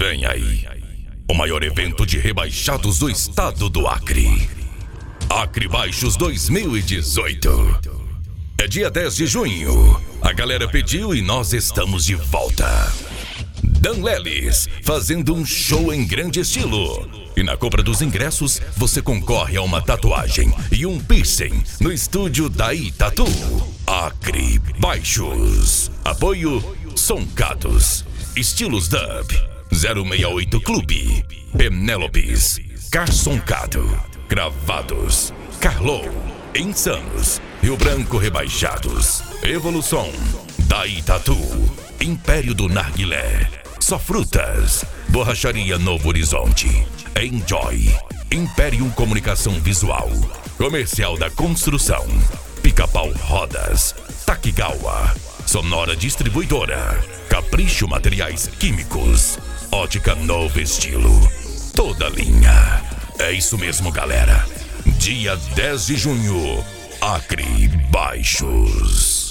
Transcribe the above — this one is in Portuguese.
Vem aí, o maior evento de rebaixados do estado do Acre. Acre Baixos 2018. É dia 10 de junho. A galera pediu e nós estamos de volta. Dan Lelis fazendo um show em grande estilo. E na compra dos ingressos, você concorre a uma tatuagem e um piercing no estúdio Daí Tatu. Acre Baixos. Apoio Soncados, Estilos Dub, 068 Clube, Penélopes, Carsoncado, Gravados, Carlou, Insanos, Rio Branco Rebaixados, Evolução, Daí Tatu, Império do Narguilé, Só Frutas, Borracharia Novo Horizonte, Enjoy, Império Comunicação Visual, Comercial da Construção, Pica-Pau Rodas, Takigawa, Sonora Distribuidora, Capricho Materiais Químicos, Ótica Novo Estilo, toda linha. É isso mesmo, galera. Dia 10 de junho, Acre Baixos.